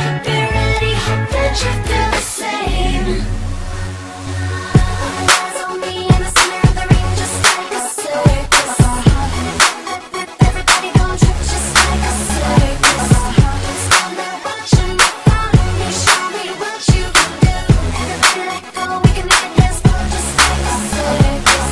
Be ready, hope that you feel the same. Eyes on me in the center of the ring, just like a circus. Everybody gon' trip just like a circus. Stand there watching me, follow me, show me what you can do. Everybody let go, we can make it dance floor just like a circus.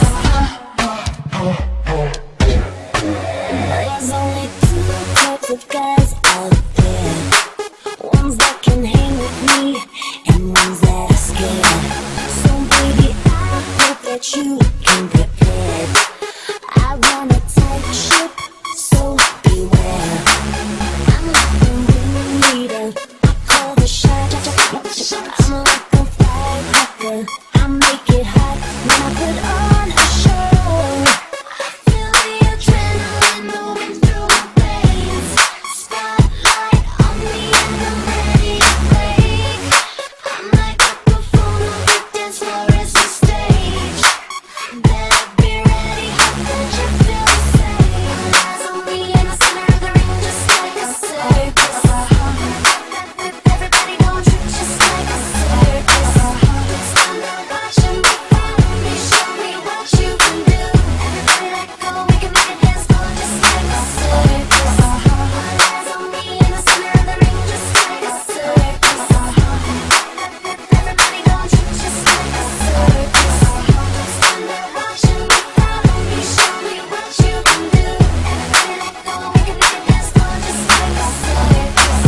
There's only two types of guys out there. Ones that can hang with me and ones that are scared. So baby, I hope that you can prepare. I run a tight ship, so beware. I'm like the ringleader, I call the shot. I'm like a firecracker, I make it hot when I put on a show. I feel the adrenaline moving through my veins. Spotlight on me and I'm ready to break. I'm like a buffoon on the dance floor is the stage. Better be ready, hope that you feel the same. Eyes on me in the center of the ring, just like a circus. Everybody gon' trip just like a circus. Stand there watching me, follow me, show me what you can do. Everybody let go, we can make it dance floor just like a circus. Eyes on me in the center of the ring, just like a circus. Everybody gon' trip just like a circus. Stand there watching me, follow me, show me what you can do. Everybody let go, we can make it dance floor just like a circus.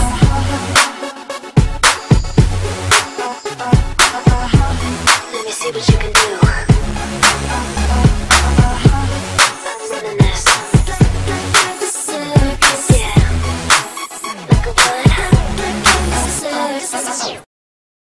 Let me see what you can do.